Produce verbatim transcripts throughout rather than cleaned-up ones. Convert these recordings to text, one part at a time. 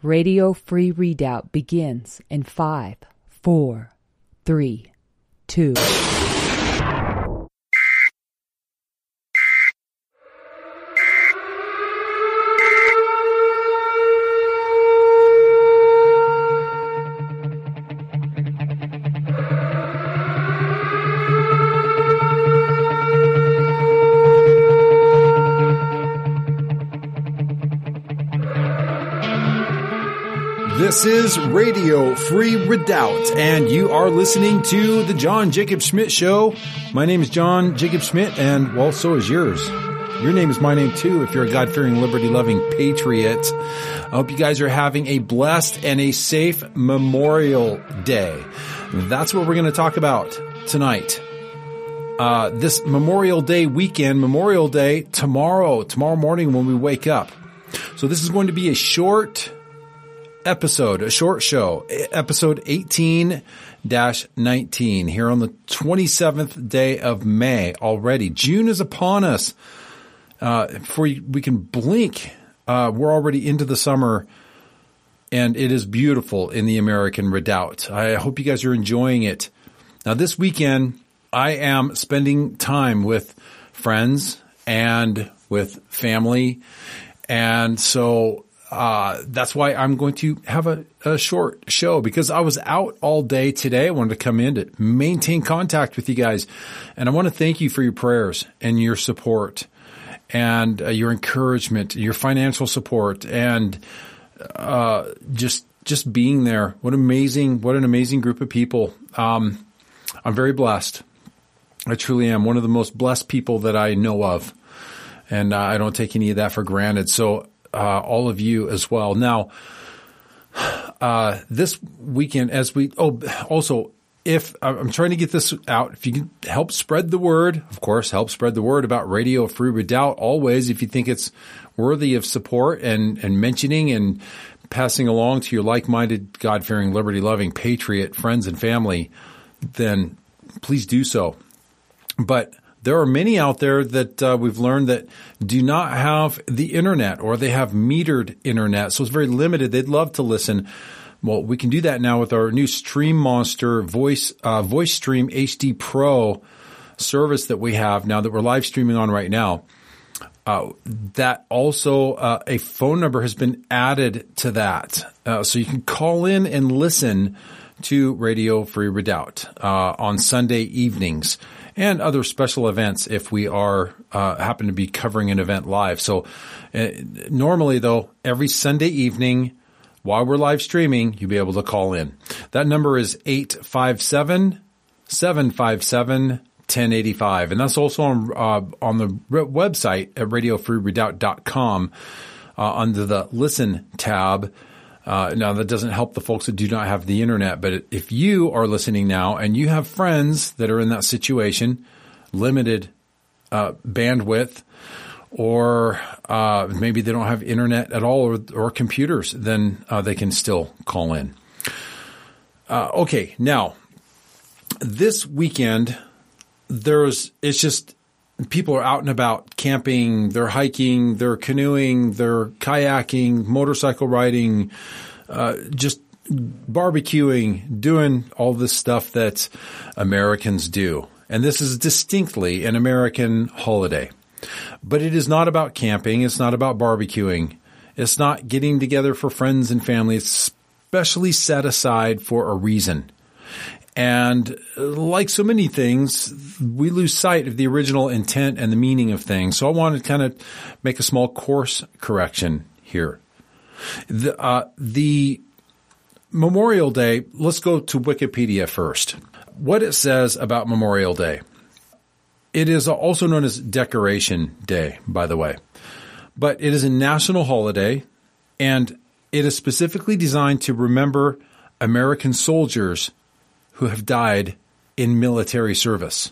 Radio Free Redoubt begins in five, four, three, two. This is Radio Free Redoubt, and you are listening to the John Jacob Schmidt Show. My name is John Jacob Schmidt, and well, so is yours. Your name is my name too, if you're a God-fearing, liberty-loving patriot. I hope you guys are having a blessed and a safe Memorial Day. That's what we're going to talk about tonight. Uh, this Memorial Day weekend, Memorial Day tomorrow, tomorrow morning when we wake up. So this is going to be a short episode, a short show, episode eighteen dash nineteen here on the twenty-seventh day of May already. June is upon us. Uh, before we can blink, uh, we're already into the summer, and it is beautiful in the American Redoubt. I hope you guys are enjoying it. Now, this weekend, I am spending time with friends and with family, and so Uh, that's why I'm going to have a, a short show, because I was out all day today. I wanted to come in to maintain contact with you guys. And I want to thank you for your prayers and your support and uh, your encouragement, your financial support, and uh, just just being there. What amazing, what an amazing group of people. Um, I'm very blessed. I truly am one of the most blessed people that I know of. And uh, I don't take any of that for granted. So Uh, all of you as well. Now, uh, this weekend, as we, oh, also, if I'm trying to get this out, if you can help spread the word, of course, help spread the word about Radio Free Redoubt always. If you think it's worthy of support and, and mentioning and passing along to your like-minded, God-fearing, liberty-loving, patriot friends and family, then please do so. But there are many out there that uh, we've learned that do not have the internet, or they have metered internet, so it's very limited. They'd love to listen. Well, we can do that now with our new Stream Monster Voice uh, Voice Stream H D Pro service that we have now that we're live streaming on right now. Uh, that also uh, a phone number has been added to that, uh, so you can call in and listen to Radio Free Redoubt uh, on Sunday evenings, and other special events if we are uh, happen to be covering an event live. So uh, normally, though, every Sunday evening while we're live streaming, you'll be able to call in. That number is eight five seven, seven five seven, one zero eight five. And that's also on uh, on the website at radio free redoubt dot com uh, under the Listen tab. Uh, now, that doesn't help the folks that do not have the internet, but if you are listening now and you have friends that are in that situation, limited uh, bandwidth, or uh, maybe they don't have internet at all, or, or computers, then uh, they can still call in. Uh, okay, now, this weekend, there's it's just people are out and about camping, they're hiking, they're canoeing, they're kayaking, motorcycle riding, uh, just barbecuing, doing all this stuff that Americans do. And this is distinctly an American holiday. But it is not about camping. It's not about barbecuing. It's not getting together for friends and family. It's specially set aside for a reason. And like so many things, we lose sight of the original intent and the meaning of things. So I want to kind of make a small course correction here. The, uh, the Memorial Day, let's go to Wikipedia first. What it says about Memorial Day. It is also known as Decoration Day, by the way. But it is a national holiday, and it is specifically designed to remember American soldiers who have died in military service.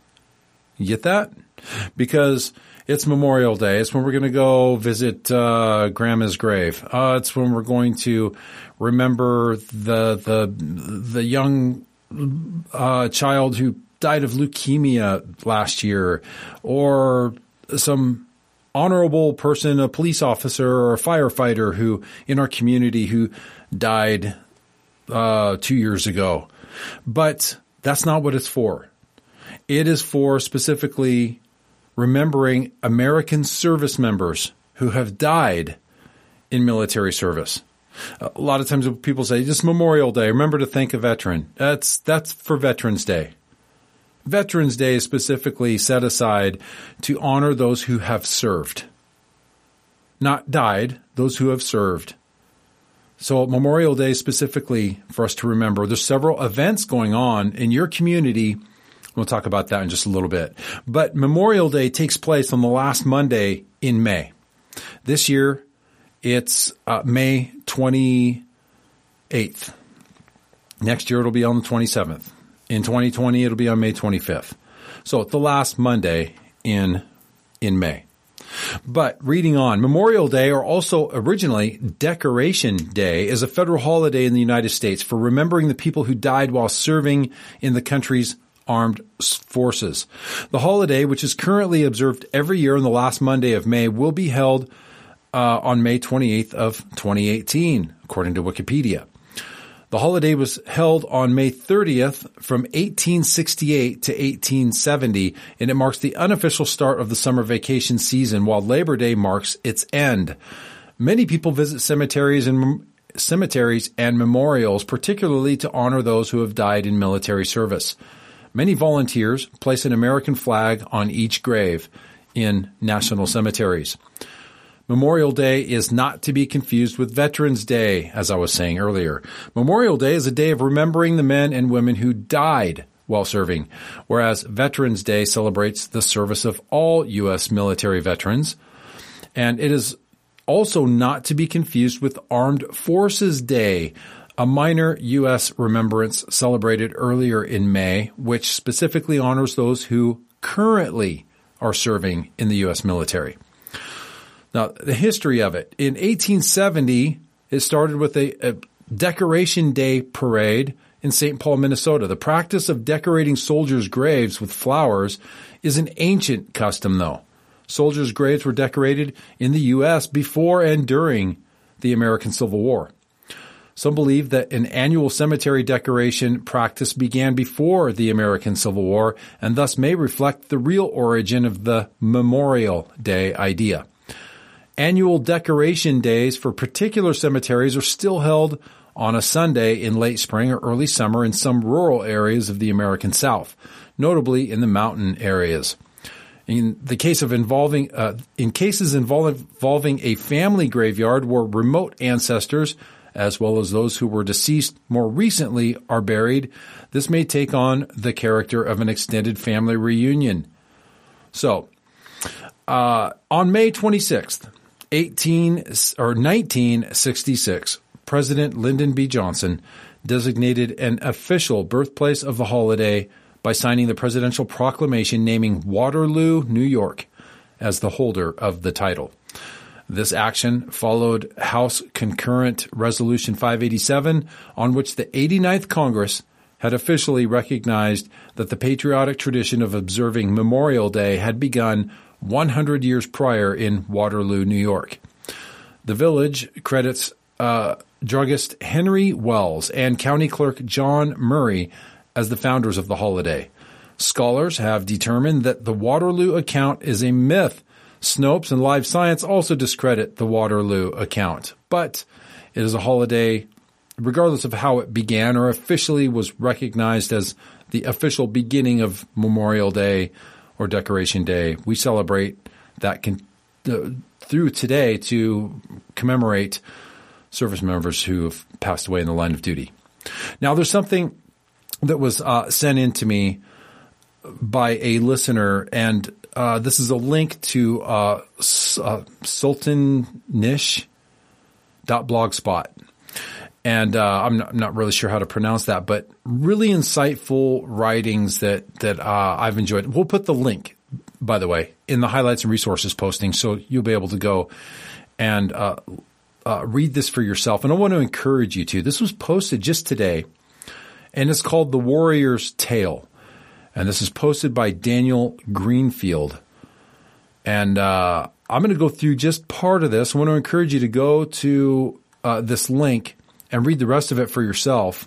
You get that? Because it's Memorial Day. It's when we're going to go visit uh, Grandma's grave. Uh, it's when we're going to remember the the the young uh, child who died of leukemia last year, or some honorable person, a police officer or a firefighter who in our community who died uh, two years ago. But that's not what it's for. It is for specifically remembering American service members who have died in military service. A lot of times people say, just Memorial Day, remember to thank a veteran. That's, that's for Veterans Day. Veterans Day is specifically set aside to honor those who have served. Not died, those who have served. So Memorial Day is specifically for us to remember. There's several events going on in your community. We'll talk about that in just a little bit. But Memorial Day takes place on the last Monday in May. This year, it's uh, May twenty-eighth. Next year, it'll be on the twenty-seventh. In twenty twenty, it'll be on May twenty-fifth. So the last Monday in in May. But reading on, Memorial Day, or also originally Decoration Day, is a federal holiday in the United States for remembering the people who died while serving in the country's armed forces. The holiday, which is currently observed every year on the last Monday of May, will be held uh, on May twenty-eighth of twenty eighteen, according to Wikipedia. The holiday was held on May thirtieth from eighteen sixty-eight to eighteen seventy, and it marks the unofficial start of the summer vacation season, while Labor Day marks its end. Many people visit cemeteries and cemeteries and memorials, particularly to honor those who have died in military service. Many volunteers place an American flag on each grave in national cemeteries. Memorial Day is not to be confused with Veterans Day, as I was saying earlier. Memorial Day is a day of remembering the men and women who died while serving, whereas Veterans Day celebrates the service of all U S military veterans. And it is also not to be confused with Armed Forces Day, a minor U S remembrance celebrated earlier in May, which specifically honors those who currently are serving in the U S military. Now, the history of it. In eighteen seventy, it started with a, a Decoration Day parade in Saint Paul, Minnesota. The practice of decorating soldiers' graves with flowers is an ancient custom, though. Soldiers' graves were decorated in the U S before and during the American Civil War. Some believe that an annual cemetery decoration practice began before the American Civil War and thus may reflect the real origin of the Memorial Day idea. Annual decoration days for particular cemeteries are still held on a Sunday in late spring or early summer in some rural areas of the American South, notably in the mountain areas. In the case of involving, uh, in cases involving a family graveyard where remote ancestors, as well as those who were deceased more recently, are buried, this may take on the character of an extended family reunion. So, uh, on May twenty-sixth, eighteen or nineteen sixty-six, President Lyndon B. Johnson designated an official birthplace of the holiday by signing the presidential proclamation naming Waterloo, New York, as the holder of the title. This action followed House Concurrent Resolution five eighty-seven, on which the eighty-ninth Congress had officially recognized that the patriotic tradition of observing Memorial Day had begun one hundred years prior in Waterloo, New York. The village credits uh, druggist Henry Wells and County Clerk John Murray as the founders of the holiday. Scholars have determined that the Waterloo account is a myth. Snopes and Live Science also discredit the Waterloo account, but it is a holiday regardless of how it began or officially was recognized as the official beginning of Memorial Day or Decoration Day. We celebrate that con- uh, through today to commemorate service members who have passed away in the line of duty. Now, there's something that was uh, sent in to me by a listener, and uh, this is a link to uh, uh, sultanish dot blogspot. And uh, I'm, not, I'm not really sure how to pronounce that, but really insightful writings that that uh, I've enjoyed. We'll put the link, by the way, in the highlights and resources posting, so you'll be able to go and uh, uh, read this for yourself. And I want to encourage you to. This was posted just today, and it's called The Warrior's Tale. And this is posted by Daniel Greenfield. And uh, I'm going to go through just part of this. I want to encourage you to go to uh, this link and read the rest of it for yourself.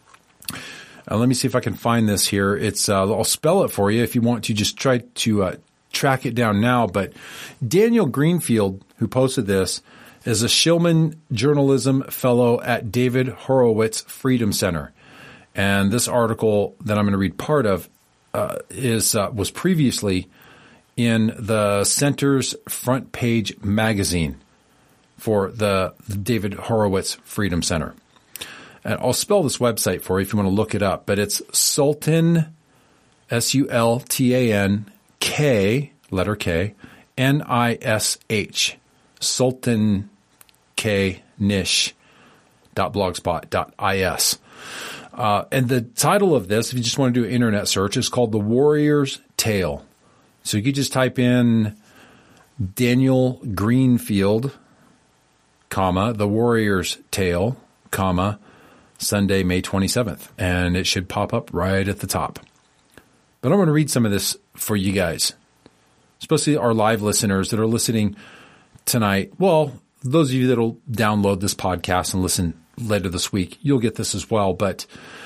Uh, let me see if I can find this here. It's uh, I'll spell it for you if you want to just try to uh, track it down now. But Daniel Greenfield, who posted this, is a Shillman Journalism Fellow at David Horowitz Freedom Center. And this article that I'm going to read part of uh, is uh, was previously in the Center's front page magazine for the, the David Horowitz Freedom Center. And I'll spell this website for you if you want to look it up, but it's Sultan, S U L T A N K, letter K, N I S H, Sultan K Nish dot blogspot dot is. Uh, and the title of this, if you just want to do an internet search, is called The Warrior's Tale. So you could just type in Daniel Greenfield, comma, The Warrior's Tale, comma, Sunday, May twenty-seventh, and it should pop up right at the top. But I'm going to read some of this for you guys, especially our live listeners that are listening tonight. Well, those of you that will download this podcast and listen later this week, you'll get this as well. But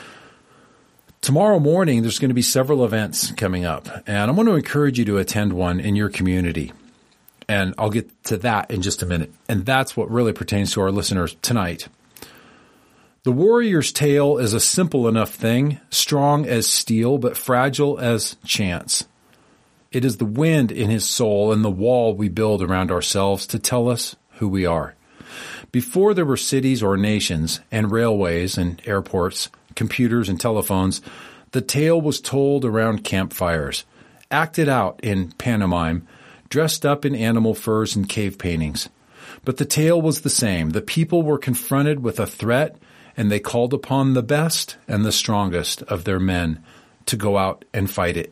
tomorrow morning, there's going to be several events coming up, and I want to encourage you to attend one in your community. And I'll get to that in just a minute. And that's what really pertains to our listeners tonight. The warrior's tale is a simple enough thing, strong as steel, but fragile as chance. It is the wind in his soul and the wall we build around ourselves to tell us who we are. Before there were cities or nations and railways and airports, computers and telephones, the tale was told around campfires, acted out in pantomime, dressed up in animal furs and cave paintings. But the tale was the same. The people were confronted with a threat, and they called upon the best and the strongest of their men to go out and fight it.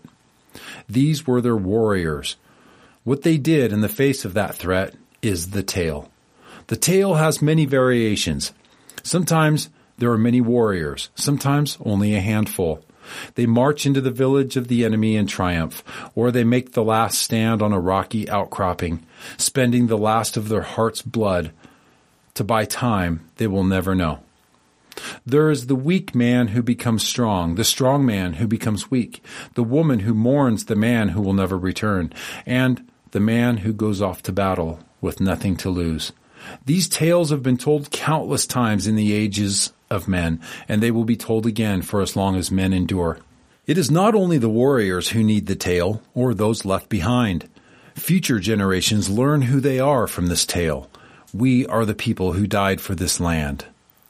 These were their warriors. What they did in the face of that threat is the tale. The tale has many variations. Sometimes there are many warriors, sometimes only a handful. They march into the village of the enemy in triumph, or they make the last stand on a rocky outcropping, spending the last of their heart's blood to buy time they will never know. There is the weak man who becomes strong, the strong man who becomes weak, the woman who mourns the man who will never return, and the man who goes off to battle with nothing to lose. These tales have been told countless times in the ages of men, and they will be told again for as long as men endure. It is not only the warriors who need the tale, or those left behind. Future generations learn who they are from this tale. We are the people who died for this land.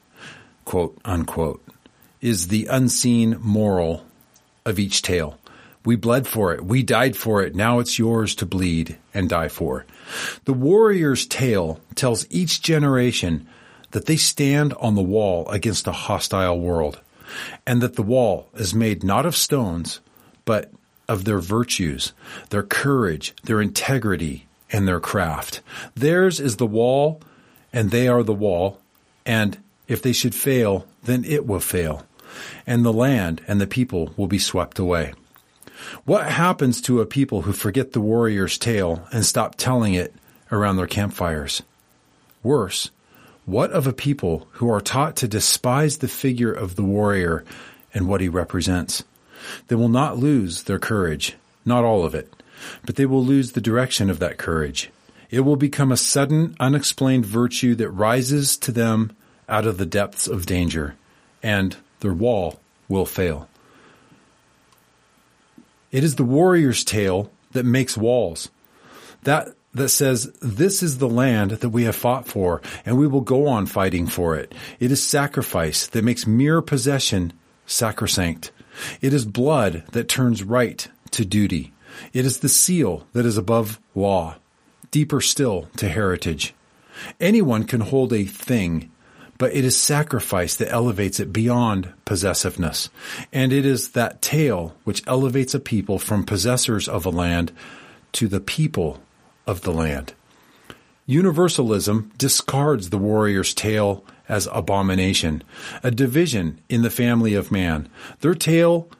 Quote, unquote, is the unseen moral of each tale. We bled for it. We died for it. Now it's yours to bleed and die for. The warrior's tale tells each generation that they stand on the wall against a hostile world, and that the wall is made not of stones, but of their virtues, their courage, their integrity, and their craft. Theirs is the wall, and they are the wall, and if they should fail, then it will fail, and the land and the people will be swept away. What happens to a people who forget the warrior's tale and stop telling it around their campfires? Worse, what of a people who are taught to despise the figure of the warrior and what he represents? They will not lose their courage, not all of it, but they will lose the direction of that courage. It will become a sudden, unexplained virtue that rises to them out of the depths of danger, and their wall will fail. It is the warrior's tale that makes walls, that that says, this is the land that we have fought for, and we will go on fighting for it. It is sacrifice that makes mere possession sacrosanct. It is blood that turns right to duty. It is the seal that is above law, deeper still to heritage. Anyone can hold a thing, but it is sacrifice that elevates it beyond possessiveness. And it is that tale which elevates a people from possessors of a land to the people of the land. Universalism discards the warrior's tale as abomination, a division in the family of man. Their tale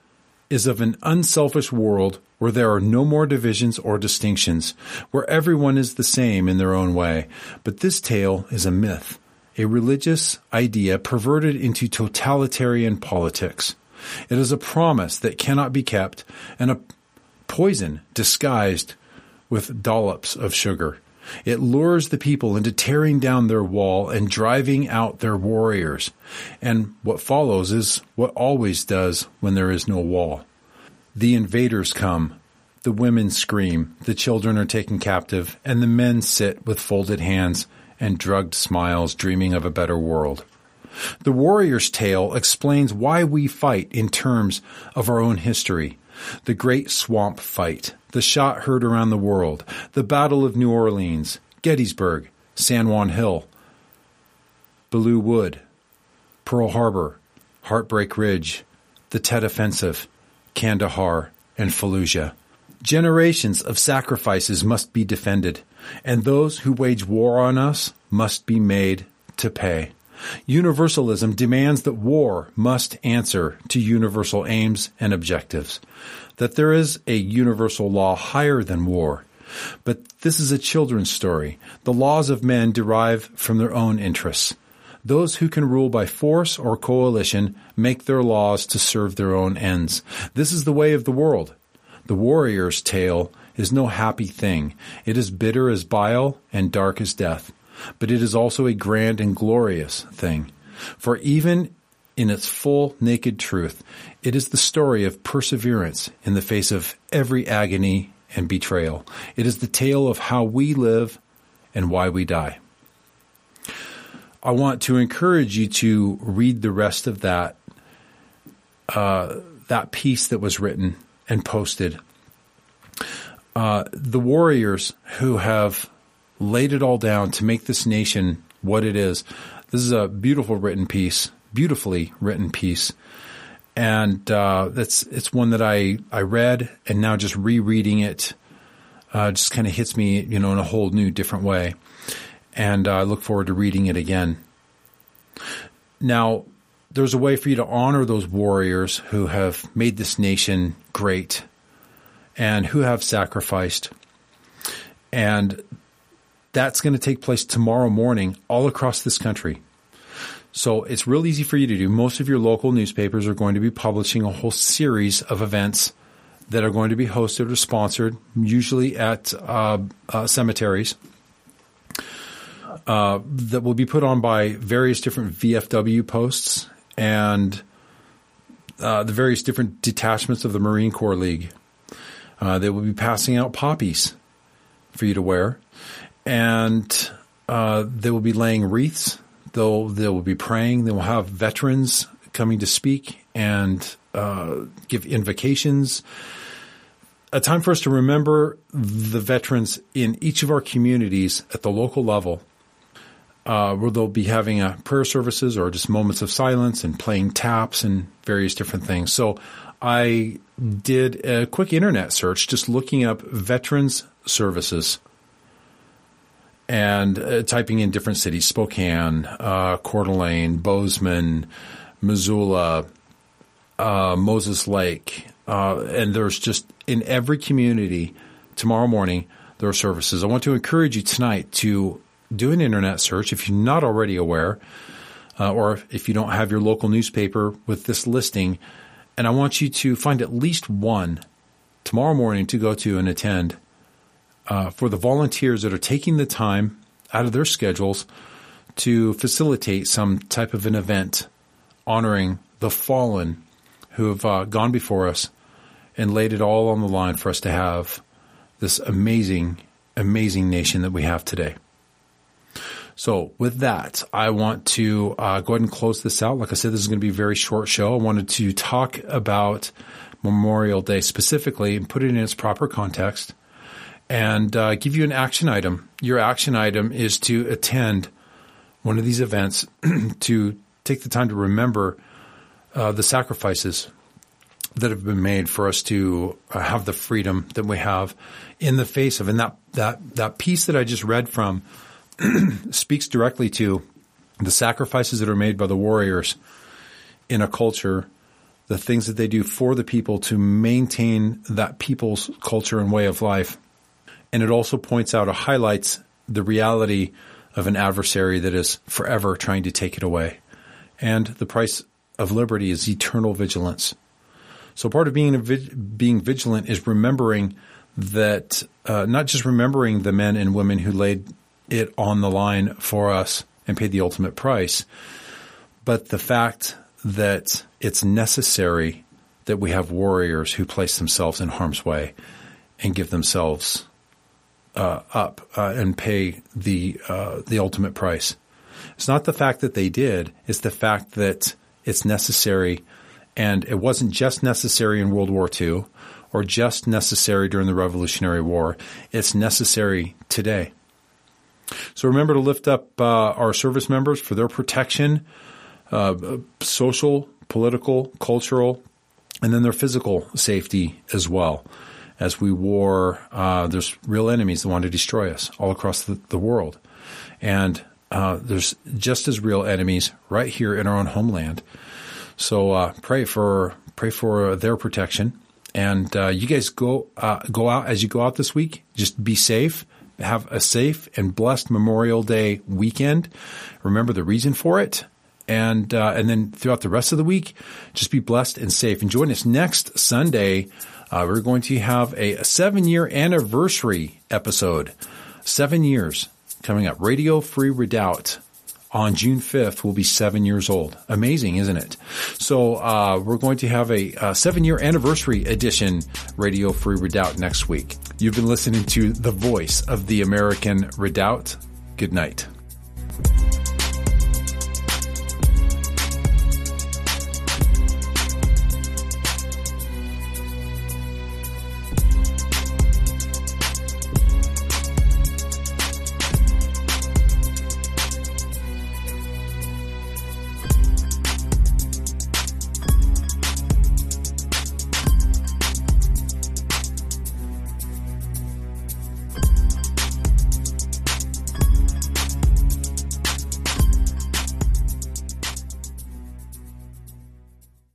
is of an unselfish world where there are no more divisions or distinctions, where everyone is the same in their own way. But this tale is a myth, a religious idea perverted into totalitarian politics. It is a promise that cannot be kept, and a poison disguised with dollops of sugar. It lures the people into tearing down their wall and driving out their warriors. And what follows is what always does when there is no wall. The invaders come, the women scream, the children are taken captive, and the men sit with folded hands and drugged smiles, dreaming of a better world. The warrior's tale explains why we fight in terms of our own history. The Great Swamp Fight, the shot heard around the world, the Battle of New Orleans, Gettysburg, San Juan Hill, Belleau Wood, Pearl Harbor, Heartbreak Ridge, the Tet Offensive, Kandahar, and Fallujah. Generations of sacrifices must be defended, and those who wage war on us must be made to pay. Universalism demands that war must answer to universal aims and objectives, that there is a universal law higher than war. But this is a children's story. The laws of men derive from their own interests. Those who can rule by force or coalition make their laws to serve their own ends. This is the way of the world. The warrior's tale is no happy thing. It is bitter as bile and dark as death. But it is also a grand and glorious thing. For even in its full naked truth, it is the story of perseverance in the face of every agony and betrayal. It is the tale of how we live and why we die. I want to encourage you to read the rest of that, uh, that piece that was written and posted. Uh, the warriors who have laid it all down to make this nation what it is. This is a beautiful written piece, beautifully written piece. And uh, that's it's one that I, I read, and now just rereading it uh, just kind of hits me, you know, in a whole new, different way. And uh, I look forward to reading it again. Now, there's a way for you to honor those warriors who have made this nation great and who have sacrificed. And that's going to take place tomorrow morning all across this country. So it's real easy for you to do. Most of your local newspapers are going to be publishing a whole series of events that are going to be hosted or sponsored, usually at uh, uh, cemeteries, uh, that will be put on by various different V F W posts and uh, the various different detachments of the Marine Corps League. Uh, they will be passing out poppies for you to wear. And uh, they will be laying wreaths. They'll they will be praying. They will have veterans coming to speak and uh, give invocations. A time for us to remember the veterans in each of our communities at the local level, uh, where they'll be having a prayer services or just moments of silence and playing taps and various different things. So I did a quick internet search, just looking up veterans services. And uh, typing in different cities, Spokane, uh, Coeur d'Alene, Bozeman, Missoula, uh, Moses Lake. Uh, and there's just in every community tomorrow morning, there are services. I want to encourage you tonight to do an internet search if you're not already aware, uh, or if you don't have your local newspaper with this listing. And I want you to find at least one tomorrow morning to go to and attend. Uh, for the volunteers that are taking the time out of their schedules to facilitate some type of an event honoring the fallen who have uh, gone before us and laid it all on the line for us to have this amazing, amazing nation that we have today. So with that, I want to uh, go ahead and close this out. Like I said, this is going to be a very short show. I wanted to talk about Memorial Day specifically and put it in its proper context. And uh, give you an action item. Your action item is to attend one of these events, to take the time to remember uh, the sacrifices that have been made for us to uh, have the freedom that we have in the face of. And that that that piece that I just read from speaks directly to the sacrifices that are made by the warriors in a culture the things that they do for the people to maintain that people's culture and way of life. And it also points out or highlights the reality of an adversary that is forever trying to take it away. And the price of liberty is eternal vigilance. So part of being a, being vigilant is remembering that, uh, not just remembering the men and women who laid it on the line for us and paid the ultimate price, but the fact that it's necessary that we have warriors who place themselves in harm's way and give themselves uh, up uh, and pay the uh, the ultimate price. It's not the fact that they did; it's the fact that it's necessary, and it wasn't just necessary in World War Two or just necessary during the Revolutionary War. It's necessary today. So remember to lift up uh, our service members for their protection, uh, social, political, cultural, and then their physical safety as well. As we war, uh, there's real enemies that want to destroy us all across the, the world. And uh, there's just as real enemies right here in our own homeland. So uh, pray for pray for their protection. And uh, you guys go uh, go out as you go out this week. Just be safe. Have a safe and blessed Memorial Day weekend. Remember the reason for it. And uh, and then throughout the rest of the week, just be blessed and safe. And join us next Sunday. Uh, we're going to have a seven-year anniversary episode. Seven years coming up. Radio Free Redoubt on June fifth will be seven years old. Amazing, isn't it? So uh, we're going to have a, a seven-year anniversary edition Radio Free Redoubt next week. You've been listening to the voice of the American Redoubt. Good night.